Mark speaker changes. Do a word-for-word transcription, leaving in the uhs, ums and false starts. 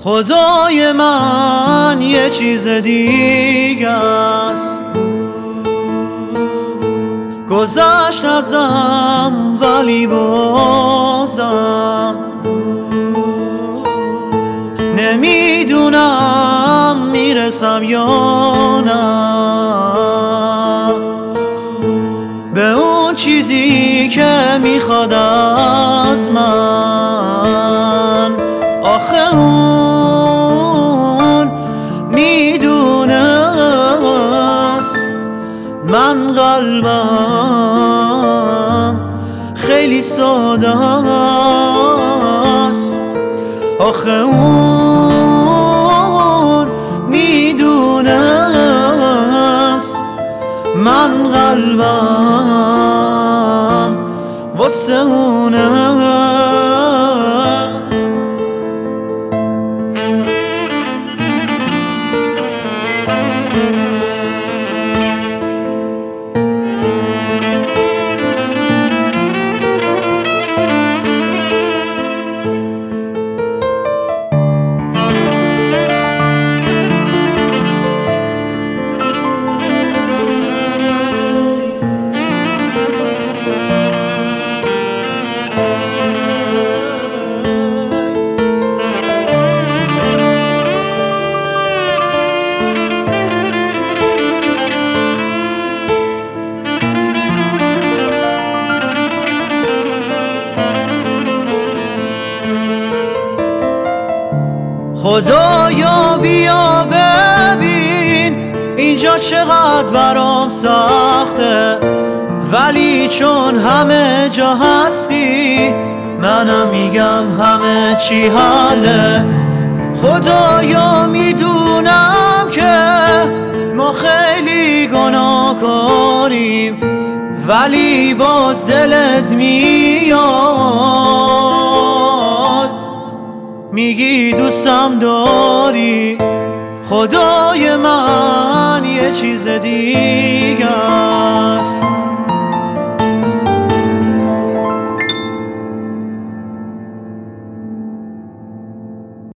Speaker 1: خدای من یه چیز دیگه است، گذشت ازم ولی بازم نمیدونم میرسم یا نه به اون چیزی که میخواد از من. آخه اون میدونست من قلبم خیلی ساده است. آخه اون میدونست من قلبم واسه اونه. خدایا بیا ببین اینجا چقدر برام سخته، ولی چون همه جا هستی منم میگم همه چی حله. خدایا میدونم که ما خیلی گناهکاریم، ولی باز دلت میاد میگی دوستم داری. خدای من یه چیز دیگه